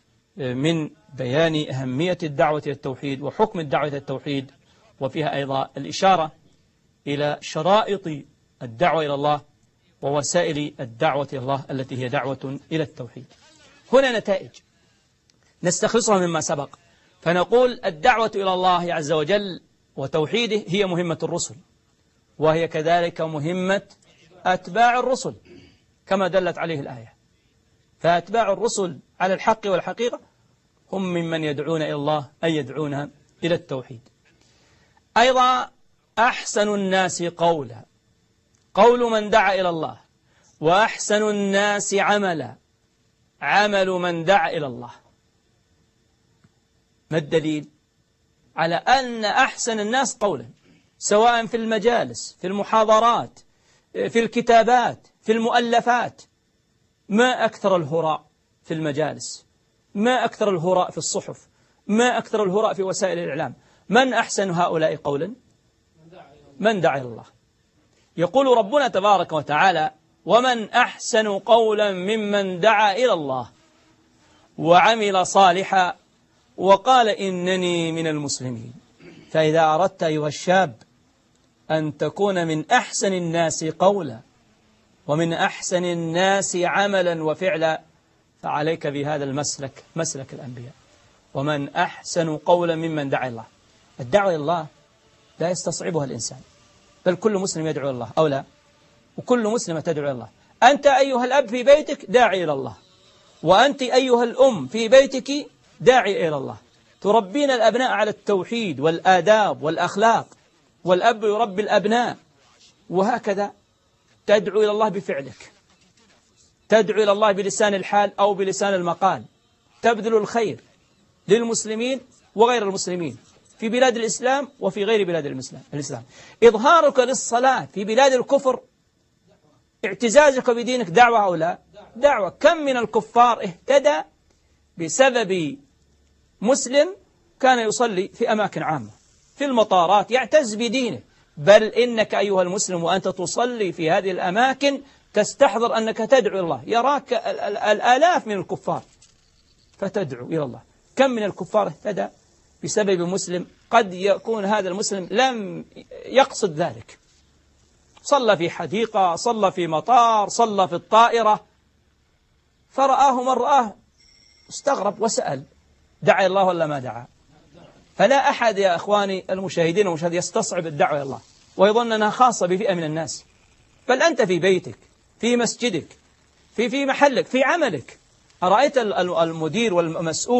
Speaker 2: من بيان أهمية الدعوة إلى التوحيد وحكم الدعوة إلى التوحيد، وفيها أيضا الإشارة إلى شرائط الدعوة إلى الله ووسائل الدعوة إلى الله التي هي دعوة إلى التوحيد. هنا نتائج نستخلصها مما سبق، فنقول الدعوة إلى الله عز وجل وتوحيده هي مهمة الرسل، وهي كذلك مهمة أتباع الرسل كما دلت عليه الآية. فأتباع الرسل على الحق والحقيقة هم ممن يدعون إلى الله، أي يدعون إلى التوحيد. أيضا أحسن الناس قولا قول من دعا إلى الله، وأحسن الناس عملا عمل من دعا إلى الله. ما الدليل على أن أحسن الناس قولا، سواء في المجالس، في المحاضرات، في الكتابات، في المؤلفات؟ ما أكثر الهراء في المجالس، ما أكثر الهراء في الصحف، ما أكثر الهراء في وسائل الإعلام. من أحسن هؤلاء قولا؟ من دعا إلى الله. يقول ربنا تبارك وتعالى ومن أحسن قولا ممن دعا إلى الله وعمل صالحا وقال إنني من المسلمين. فإذا أردت أيها الشاب أن تكون من أحسن الناس قولا ومن أحسن الناس عملا وفعلا فعليك بهذا المسلك، مسلك الأنبياء. ومن أحسن قولا ممن دعا الله. الدعوة إلى الله لا يستصعبها الإنسان، بل كل مسلم يدعو إلى الله أو لا، وكل مسلمة تدعو إلى الله. أنت أيها الأب في بيتك داعي إلى الله، وأنت أيها الأم في بيتك داعي إلى الله. تربين الأبناء على التوحيد والآداب والأخلاق، والأب يربي الأبناء، وهكذا تدعو إلى الله بفعلك، تدعو إلى الله بلسان الحال أو بلسان المقال، تبذل الخير للمسلمين وغير المسلمين في بلاد الإسلام وفي غير بلاد الإسلام. إظهارك للصلاة في بلاد الكفر، اعتزازك بدينك دعوة أو لا؟ دعوة. كم من الكفار اهتدى بسبب مسلم كان يصلي في أماكن عامة، في المطارات، يعتز بدينه. بل إنك أيها المسلم وأنت تصلي في هذه الأماكن تستحضر أنك تدعو إلى الله، يراك الآلاف من الكفار فتدعو إلى الله. كم من الكفار اهتدى بسبب مسلم قد يكون هذا المسلم لم يقصد ذلك، صلى في حديقة، صلى في مطار، صلى في الطائرة، فرآه من رآه استغرب وسأل دعا الله ولا ما دعا؟ فلا أحد يا أخواني المشاهدين والمشاهدين يستصعب الدعوة إلى الله ويظن أنها خاصة بفئة من الناس، بل أنت في بيتك، في مسجدك، في في محلك، في عملك. أرأيت المدير والمسؤول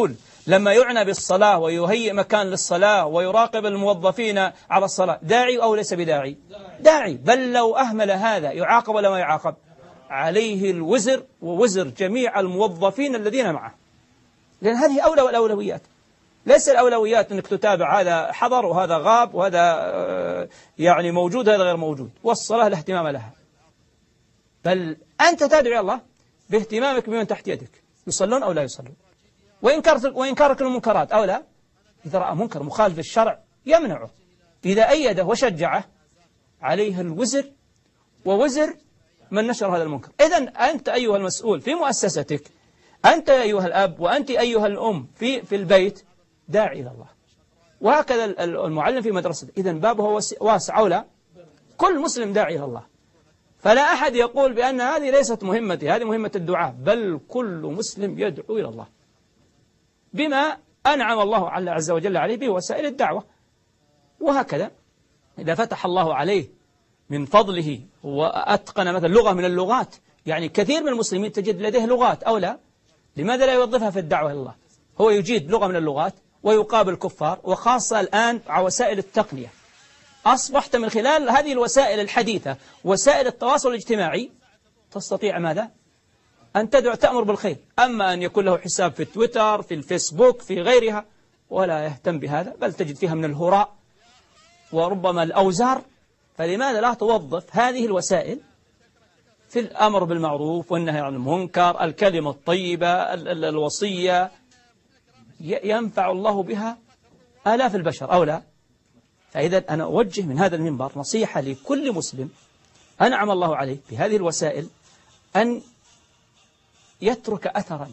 Speaker 2: لما يعنى بالصلاة ويهيئ مكان للصلاة ويراقب الموظفين على الصلاة، داعي أو ليس بداعي؟ داعي. بل لو أهمل هذا يعاقب ولا ما يعاقب؟ عليه الوزر ووزر جميع الموظفين الذين معه، لأن هذه أولى والأولويات. ليس الأولويات أنك تتابع هذا حضر وهذا غاب وهذا يعني موجود هذا غير موجود، والصلاة لا اهتمام لها. بل أنت تدعو الله باهتمامك بمن تحت يدك، يصلون أو لا يصلون، وإنكارك المنكرات أو لا. إذا رأى منكر مخالف للشرع يمنعه، إذا أيده وشجعه عليه الوزر ووزر من نشر هذا المنكر. إذن أنت أيها المسؤول في مؤسستك، أنت أيها الأب وأنت أيها الأم في في البيت، داعي إلى الله. وهكذا المعلم في مدرسته. إذن بابه واسع أو لا؟ كل مسلم داعي إلى الله. فلا أحد يقول بأن هذه ليست مهمتي، هذه مهمة الدعاء، بل كل مسلم يدعو إلى الله بما أنعم الله عز وجل عليه بوسائل الدعوة. وهكذا إذا فتح الله عليه من فضله وأتقن مثلا لغة من اللغات، يعني كثير من المسلمين تجد لديه لغات أو لا، لماذا لا يوظفها في الدعوة إلى الله؟ هو يجيد لغة من اللغات ويقابل الكفار، وخاصة الآن على وسائل التقنية. أصبحت من خلال هذه الوسائل الحديثة وسائل التواصل الاجتماعي تستطيع ماذا؟ أن تدعو تأمر بالخير. أما أن يكون له حساب في تويتر في الفيسبوك في غيرها ولا يهتم بهذا، بل تجد فيها من الهراء وربما الأوزار. فلماذا لا توظف هذه الوسائل في الأمر بالمعروف والنهي عن المنكر، الكلمة الطيبة، الوصية، ينفع الله بها آلاف البشر أو لا؟ فإذا أنا أوجه من هذا المنبر نصيحة لكل مسلم أنعم الله عليه بهذه الوسائل أن يترك أثرا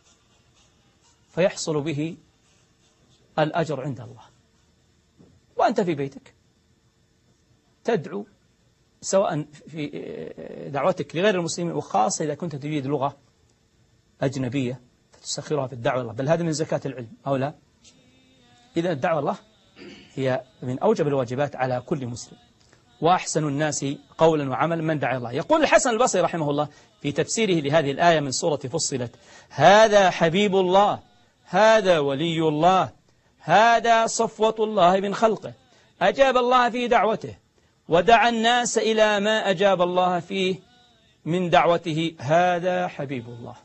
Speaker 2: فيحصل به الأجر عند الله. وأنت في بيتك تدعو، سواء في دعوتك لغير المسلمين، وخاصة إذا كنت تريد لغة أجنبية فتستخيرها في الدعوة الله، بل هذا من زكاة العلم أو لا؟ إذا الدعوة الله هي من أوجب الواجبات على كل مسلم. وأحسن الناس قولا وعملا من دعا الله. يقول الحسن البصري رحمه الله في تفسيره لهذه الآية من سورة فصلت: هذا حبيب الله، هذا ولي الله، هذا صفوة الله من خلقه، أجاب الله في دعوته ودعا الناس إلى ما أجاب الله فيه من دعوته، هذا حبيب الله.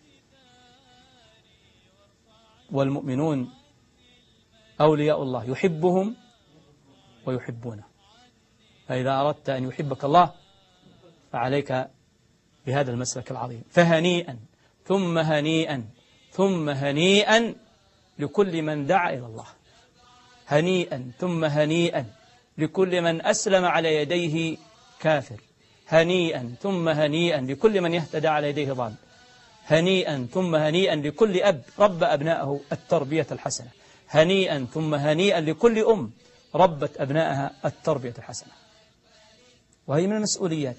Speaker 2: والمؤمنون أولياء الله يحبهم ويحبونه. فإذا أردت أن يحبك الله فعليك بهذا المسلك العظيم. فهنيئا ثم هنيئا ثم هنيئا لكل من دعا إلى الله، هنيئا ثم هنيئا لكل من أسلم على يديه كافر، هنيئا ثم هنيئا لكل من يهتدى على يديه ضال، هنيئا ثم هنيئا لكل أب رب أبنائه التربية الحسنة، هنيئا ثم هنيئا لكل أم ربت أبنائها التربية الحسنة. وهي من المسؤوليات.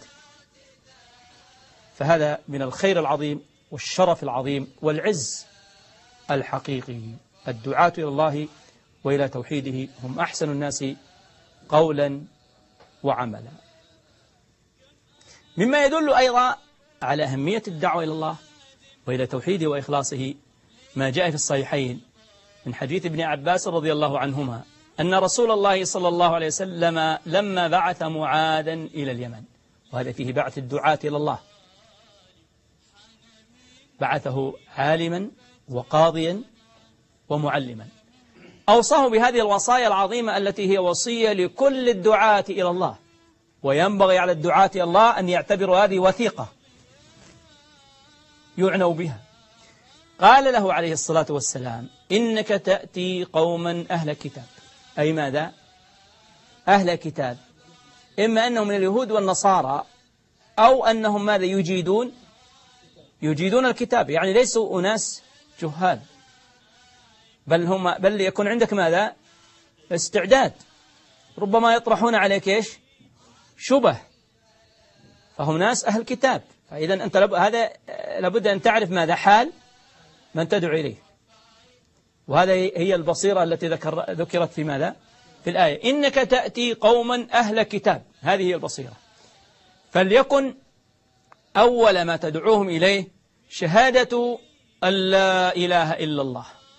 Speaker 2: فهذا من الخير العظيم والشرف العظيم والعز الحقيقي. الدعاة إلى الله وإلى توحيده هم أحسن الناس قولا وعملا. مما يدل أيضا على أهمية الدعوة إلى الله وإلى توحيده وإخلاصه ما جاء في الصحيحين من حديث ابن عباس رضي الله عنهما أن رسول الله صلى الله عليه وسلم لما بعث معاذا إلى اليمن، وهذا فيه بعث الدعاة إلى الله، بعثه عالما وقاضيا ومعلما، أوصاه بهذه الوصايا العظيمة التي هي وصية لكل الدعاة إلى الله. وينبغي على الدعاة إلى الله أن يعتبروا هذه وثيقة يعنوا بها. قال له عليه الصلاة والسلام: إنك تأتي قوما أهل كتاب، أي ماذا؟ أهل كتاب، إما أنهم من اليهود والنصارى أو أنهم ماذا يجيدون يجيدون الكتاب، يعني ليسوا أناس جهال، بل هم بل يكون عندك ماذا؟ استعداد، ربما يطرحون عليك إيش؟ شبه، فهم ناس أهل كتاب. فإذا أنت لب... هذا لابد أن تعرف ماذا حال من تدعو إليه. وهذا هي البصيرة التي ذكر... ذكرت في ماذا؟ في الآية: إنك تأتي قوما أهل كتاب، هذه هي البصيرة. فليكن أول ما تدعوهم إليه شهادة أن لا إله إلا الله،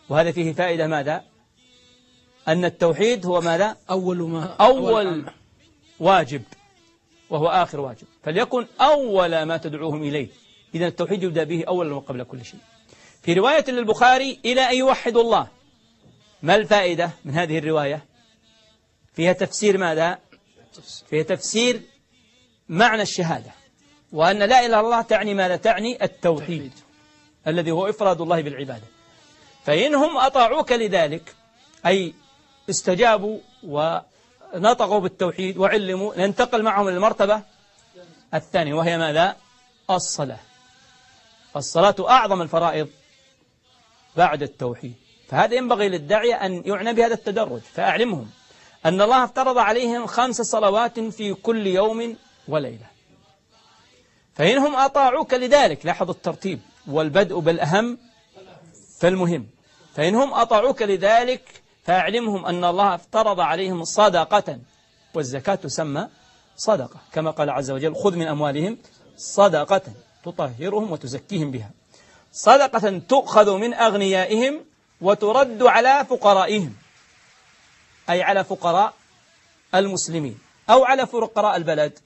Speaker 2: وهذا فيه فائدة ماذا؟ أن التوحيد هو ماذا؟
Speaker 3: أول ما
Speaker 2: أول, أول واجب وهو آخر واجب، فليكن أول ما تدعوهم إليه. إذن التوحيد يبدأ به أولا وقبل كل شيء. في رواية للبخاري إلى أن يوحدوا الله. ما الفائدة من هذه الرواية؟ فيها تفسير ماذا؟ فيها تفسير معنى الشهادة، وأن لا إله إلا الله تعني ماذا؟ تعني التوحيد الذي هو إفراد الله بالعبادة. فإنهم أطاعوك لذلك، أي استجابوا ونطقوا بالتوحيد وعلموا، ننتقل معهم للمرتبة الثانية وهي ماذا؟ الصلاة. الصلاة أعظم الفرائض بعد التوحيد، فهذا ينبغي للداعية أن يعنى بهذا التدرج. فأعلمهم أن الله افترض عليهم خمس صلوات في كل يوم وليلة، فإنهم أطاعوك لذلك، لاحظوا الترتيب والبدء بالأهم فالمهم. فإنهم أطاعوك لذلك فأعلمهم أن الله افترض عليهم صدقة، والزكاة تسمى صدقة كما قال عز وجل: خذ من أموالهم صدقة تطهرهم وتزكيهم بها. صدقة تؤخذ من أغنيائهم وترد على فقرائهم، أي على فقراء المسلمين أو على فقراء البلد،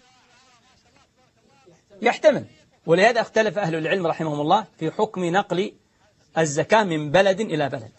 Speaker 2: يحتمل. ولهذا اختلف أهل العلم رحمهم الله في حكم نقل الزكاة من بلد إلى بلد.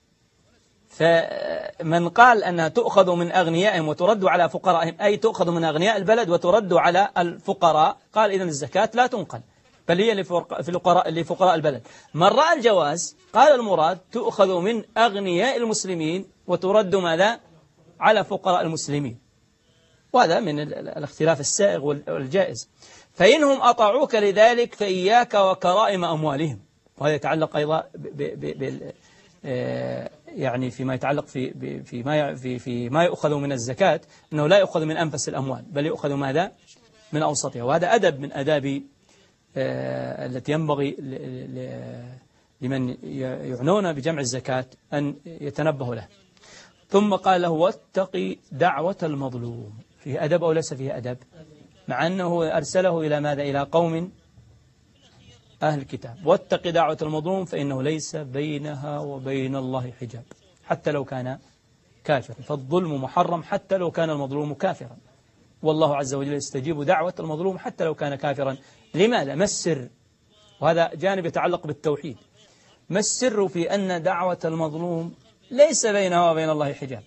Speaker 2: فمن قال أنها تؤخذ من أغنيائهم وترد على فقرائهم، أي تؤخذ من أغنياء البلد وترد على الفقراء، قال إذن الزكاة لا تنقل بل هي لفقراء البلد. من رأى الجواز قال المراد تؤخذ من أغنياء المسلمين وترد ماذا؟ على فقراء المسلمين. وهذا من الاختلاف السائغ والجائز. فإنهم أطاعوك لذلك فإياك وكرائم أموالهم. وهذا يتعلق أيضا ب يعني فيما يتعلق في في ما في في ما يؤخذ من الزكاة، أنه لا يؤخذ من أنفس الأموال بل يؤخذ ماذا؟ من أوسطها. وهذا أدب من أداب التي ينبغي لمن يعنون بجمع الزكاة أن يتنبهوا له. ثم قال له: واتقي دعوة المظلوم. فيه أدب أو ليس فيه أدب؟ مع أنه أرسله إلى ماذا؟ إلى قوم أهل الكتاب. واتقي دعوة المظلوم فإنه ليس بينها وبين الله حجاب حتى لو كان كافرا، فالظلم محرم حتى لو كان المظلوم كافرا، والله عز وجل يستجيب دعوة المظلوم حتى لو كان كافرا. لماذا؟ ما السر؟ وهذا جانب يتعلق بالتوحيد. ما السر في أن دعوة المظلوم ليس بينها وبين الله حجاب؟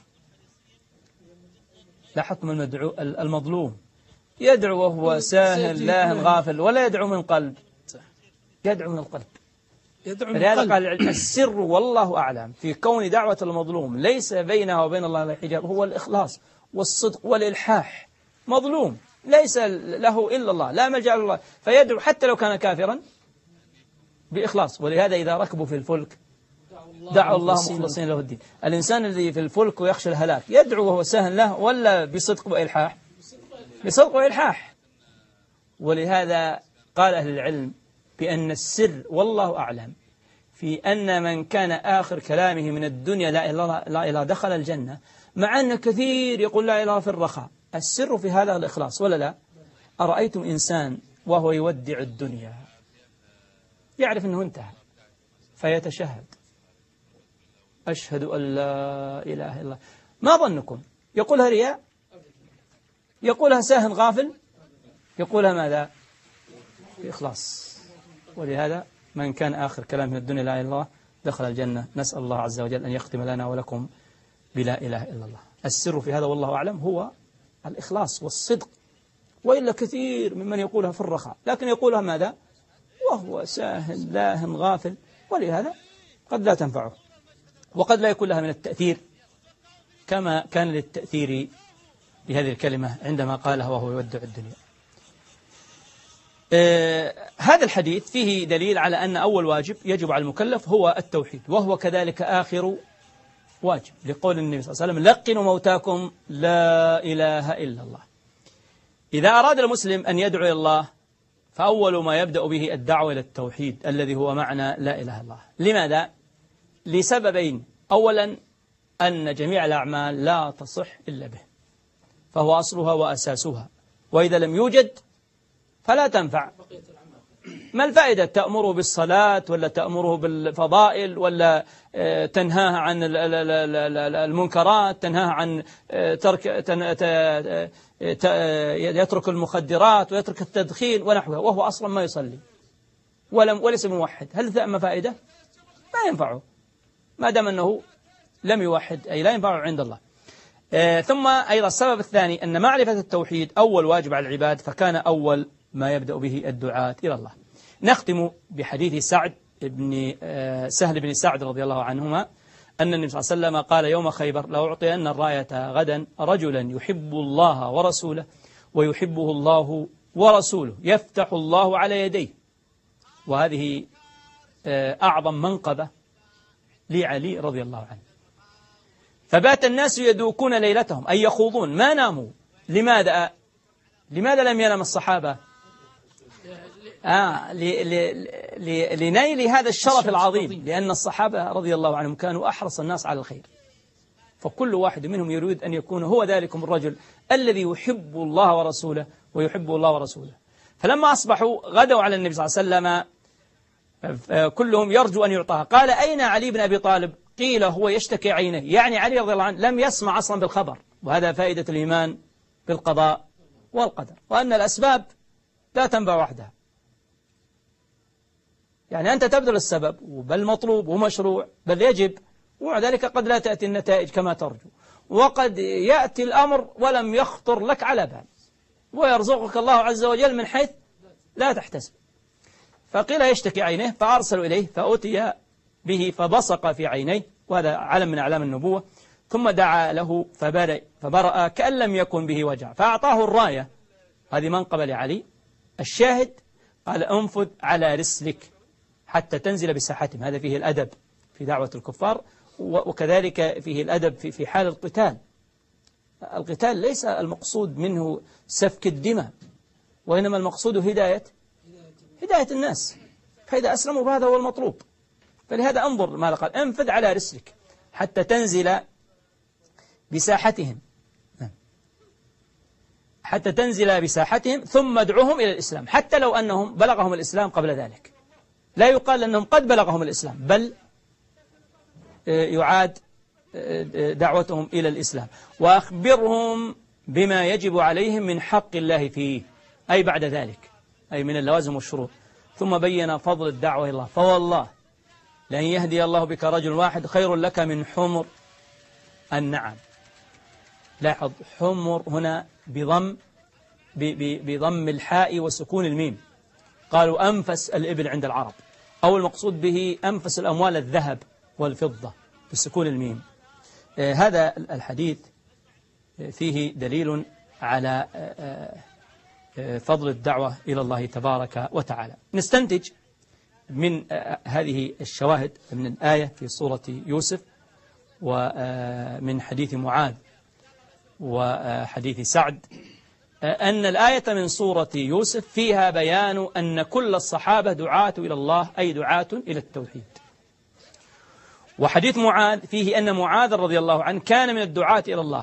Speaker 2: لا حكم المدعو المظلوم يدعو وهو ساهل لاهن غافل، ولا يدعو من قلب، يدعو من القلب. فلهذا قال السر والله أعلم في كون دعوة المظلوم ليس بينها وبين الله حجاب هو الإخلاص والصدق والإلحاح. مظلوم ليس له إلا الله، لا ملجأ إلا الله، فيدعو حتى لو كان كافرا بإخلاص. ولهذا إذا ركبوا في الفلك دعوا الله مخلصين له الدين. الإنسان الذي في الفلك ويخشى الهلاك يدعو وهو ساهل له ولا بصدق وإلحاح؟ بصدق وإلحاح. ولهذا قال أهل العلم بأن السر والله أعلم في أن من كان آخر كلامه من الدنيا لا إله لا إله دخل الجنة، مع أن كثير يقول لا إله في الرخاء. السر في هذا الإخلاص ولا لا؟ أرأيتم إنسان وهو يودع الدنيا يعرف أنه انتهى فيتشهد أشهد أن لا إله إلا الله، ما ظنكم؟ يقولها رياء؟ يقولها ساهن غافل؟ يقولها ماذا؟ بإخلاص. ولهذا من كان آخر كلام من الدنيا لا إله إلا الله دخل الجنة. نسأل الله عز وجل أن يختم لنا ولكم بلا إله إلا الله. السر في هذا والله أعلم هو الإخلاص والصدق، وإلا كثير ممن يقولها في الرخاء لكن يقولها ماذا؟ وهو ساهن لاهن غافل، ولهذا قد لا تنفعه وقد لا يكون لها من التأثير كما كان للتأثير بهذه الكلمة عندما قالها وهو يودع الدنيا. آه هذا الحديث فيه دليل على أن أول واجب يجب على المكلف هو التوحيد، وهو كذلك آخر واجب، لقول النبي صلى الله عليه وسلم: لقنوا موتاكم لا إله إلا الله. إذا أراد المسلم أن يدعو إلى الله فأول ما يبدأ به الدعوة إلى التوحيد الذي هو معنى لا إله إلا الله. لماذا؟ لسببين: أولا أن جميع الأعمال لا تصح إلا به، فهو أصلها وأساسها، وإذا لم يوجد فلا تنفع ما الفائدة؟ تأمره بالصلاة ولا تأمره بالفضائل ولا تنهاه عن المنكرات، تنهاه عن ترك يترك المخدرات ويترك التدخين ونحوها وهو أصلا ما يصلي ولم وليس موحد؟ هل ثم فائدة؟ ما ينفعه ما دام أنه لم يوحد، أي لا ينفعه عند الله. ثم أيضا السبب الثاني أن معرفة التوحيد أول واجب على العباد، فكان أول ما يبدأ به الدعاة إلى الله. نختم بحديث سعد بن سهل بن سعد رضي الله عنهما أن النبي صلى الله عليه وسلم قال يوم خيبر: لو أعطي أن الراية غدا رجلا يحب الله ورسوله ويحبه الله ورسوله يفتح الله على يديه. وهذه أعظم منقبة لعلي رضي الله عنه. فبات الناس يدوكون ليلتهم أي يخوضون ما ناموا. لماذا؟ لماذا لم ينام الصحابة؟ آه لنيل هذا الشرف العظيم، لأن الصحابة رضي الله عنهم كانوا أحرص الناس على الخير، فكل واحد منهم يريد أن يكون هو ذلكم الرجل الذي يحب الله ورسوله ويحب الله ورسوله. فلما أصبحوا غدوا على النبي صلى الله عليه وسلم كلهم يرجو أن يعطاها. قال: أين علي بن أبي طالب؟ قيل: هو يشتكي عينه، يعني علي رضي الله عنه لم يسمع أصلا بالخبر. وهذا فائدة الإيمان بالقضاء والقدر، وأن الأسباب لا تنبع وحدها. يعني أنت تبذل السبب بل مطلوب ومشروع بل يجب، ومع ذلك قد لا تأتي النتائج كما ترجو، وقد يأتي الأمر ولم يخطر لك على بال، ويرزقك الله عز وجل من حيث لا تحتسب. فقيل يشتكي عينيه، فأرسلوا إليه فأتي به فبصق في عينيه، وهذا علم من أعلام النبوة. ثم دعا له فبرأ, فبرأ كأن لم يكن به وجع، فأعطاه الراية. هذه منقبة لعلي. الشاهد قال: انفذ على رسلك حتى تنزل بساحتهم. هذا فيه الأدب في دعوة الكفار، وكذلك فيه الأدب في في حال القتال. القتال ليس المقصود منه سفك الدماء، وإنما المقصود هداية هداية الناس، فإذا أسلموا فهذا هو المطلوب. فلهذا انظر ماذا قال: انفذ على رسلك حتى تنزل بساحتهم حتى تنزل بساحتهم ثم ادعوهم إلى الإسلام، حتى لو أنهم بلغهم الإسلام قبل ذلك. لا يقال أنهم قد بلغهم الإسلام، بل يعاد دعوتهم إلى الإسلام. وأخبرهم بما يجب عليهم من حق الله فيه، أي بعد ذلك، أي من اللوازم والشروط. ثم بين فضل الدعوة إلى الله: فوالله لأن يهدي الله بك رجل واحد خير لك من حمر النعم. لاحظ، حمر هنا بضم بضم الحاء وسكون الميم. قالوا أنفس الإبل عند العرب، أو المقصود به أنفس الأموال الذهب والفضة بسكون الميم. آه هذا الحديث فيه دليل على آه آه فضل الدعوة إلى الله تبارك وتعالى. نستنتج من آه هذه الشواهد من الآية في سورة يوسف ومن حديث معاذ وحديث سعد أن الآية من سورة يوسف فيها بيان أن كل الصحابة دعاة إلى الله، أي دعاة إلى التوحيد. وحديث معاذ فيه أن معاذ رضي الله عنه كان من الدعاة إلى الله،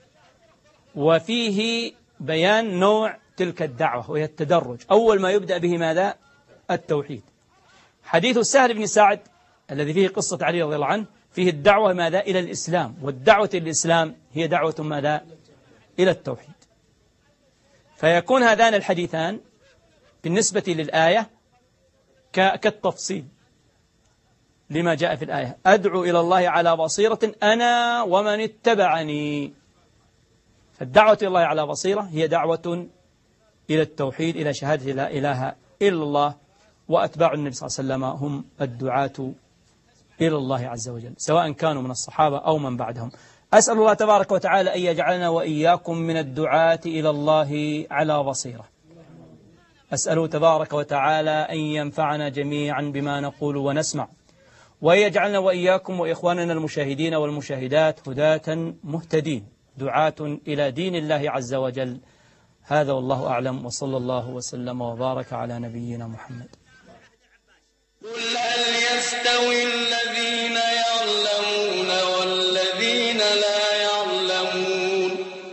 Speaker 2: وفيه بيان نوع تلك الدعوة وهي التدرج. أول ما يبدأ به ماذا؟ التوحيد. حديث السهل بن سعد الذي فيه قصة علي رضي الله عنه فيه الدعوة ماذا؟ إلى الإسلام، والدعوة إلى الإسلام هي دعوة ماذا؟ إلى التوحيد. فيكون هذان الحديثان بالنسبة للآية كالتفصيل لما جاء في الآية: أدعو إلى الله على بصيرة أنا ومن اتبعني. فالدعوة إلى الله على بصيرة هي دعوة إلى التوحيد، إلى شهادة لا إله إلا الله، وأتباع النبي صلى الله عليه وسلم هم الدعاة إلى الله عز وجل، سواء كانوا من الصحابة أو من بعدهم. أسأل الله تبارك وتعالى أن يجعلنا وإياكم من الدعاة إلى الله على بصيرة. أسأله تبارك وتعالى أن ينفعنا جميعا بما نقول ونسمع، ويجعلنا وإياكم وإخواننا المشاهدين والمشاهدات هداة مهتدين دعاة إلى دين الله عز وجل. هذا والله أعلم، وصلى الله وسلم وبارك على نبينا محمد.
Speaker 4: قل هل يستوي الذين يعلمون والذين لا يعلمون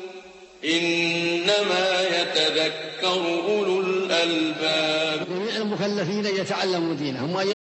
Speaker 4: إنما يتذكر أولو الألباب.
Speaker 1: المكلفين أن يتعلموا دينهم وأن